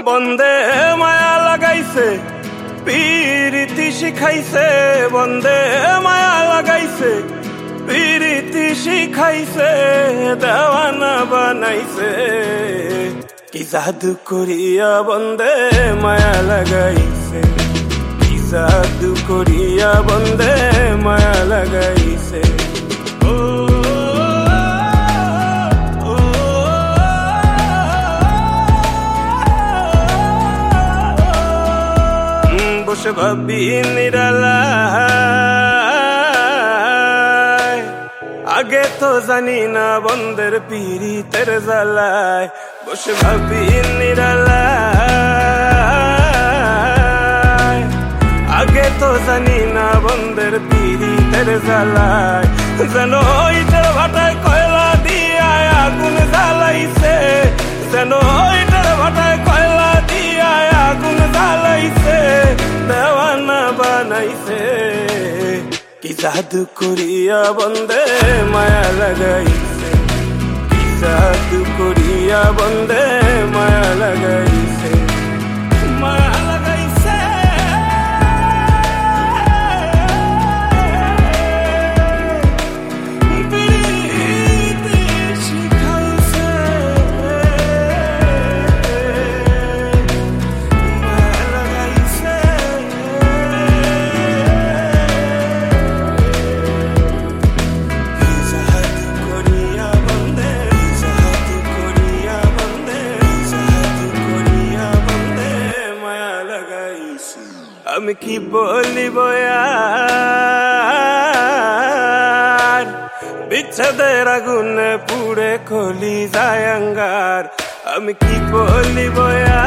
বন্দে মায়া লাগাইছে পিরিতি শিখাইছে, বন্দে মায়া লাগাইছে পিরিতি শিখাইছে, দেওয়ানা বানাইছে। কি জাদু করিয়া বন্দে মায়া লাগাইছে, কি জাদু করিয়া বন্দে মায়া লাগাইছে। বসে ভাবি নিরালায়, আগে তো জানি না বন্দের পিরিতের জ্বালায়। বসে ভাবি নিরালায়, আগে তো জানি না বন্দের পিরিতের জ্বালায়। যেন ইটের ভাটায় কয়লা দিয়া আগুন জ্বালাইছে, যেন ইটের ভাটায় কয়লা দিয়া আগুন জ্বালাইছে, দেওয়ানা বানাইছে। কি জাদু করিয়া বন্দে মায়া লাগাইছে, কি জাদু করিয়া বন্দে মায়া লাগাইছে, মায়া লাগাইছে। পিরিতি শিখাইছে, মায়া লাগাইছে। কি জাদু করিয়া বন্দে, জাদু করিয়া বন্দে, জাদু করিয়া বন্দে মায়া লাগাইছে। আমি কি বলিব আর, বিচ্ছেদের আগুনে পুড়ে কলি যায় অঙ্গার। আমি কি বলিব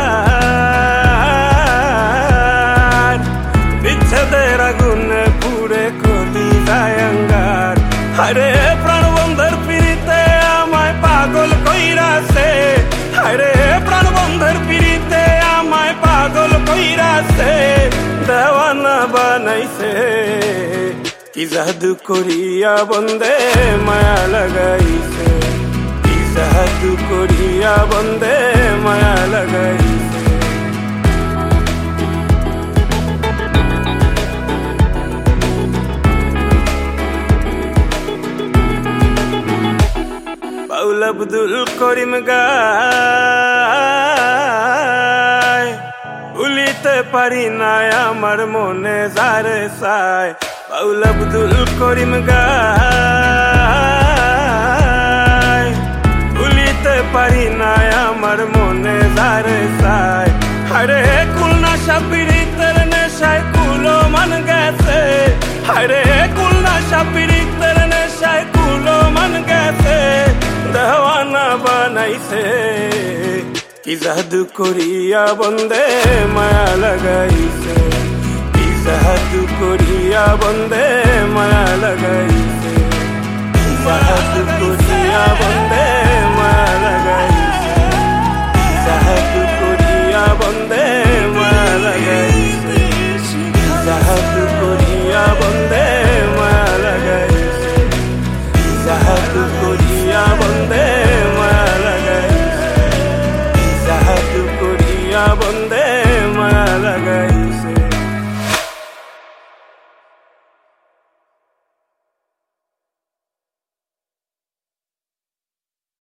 আর, বিচ্ছেদের আগুনে পুড়ে কলি যায় অঙ্গার। আরে প্রাণ বন্ধের পিড়িতে আমায় পাগল কইরাছে, আরে প্রাণ বন্ধের পিড়িতে আমায় পাগল কইরাছে, দেওয়ানা বানাইছে। কি জাদু করিয়া বন্দে মায়া লাগাইছে, কি জাদু করিয়া বন্দে মায়া লাগাইছে। বাউল আব্দুল করিম গায়, ভুলিতে পারি না আমার মনে যারে চায়। বাউল আব্দুল করিম গায়, ভুলিতে পারি না আমার মনে যারে চায়। আরে খুলনা সাপিরিতের নেশায় কুলো মান গেছে, আরে খুলনা সাপিরিতের নেশায় কুলো মান গেছে, দেওয়ানা বানাইছে। কি জাদু করিয়া বন্দে মায়া লাগাইছে, কি জাদু করিয়া বন্দে মায়া লাগাইছে, কি জাদু করিয়া বন্দে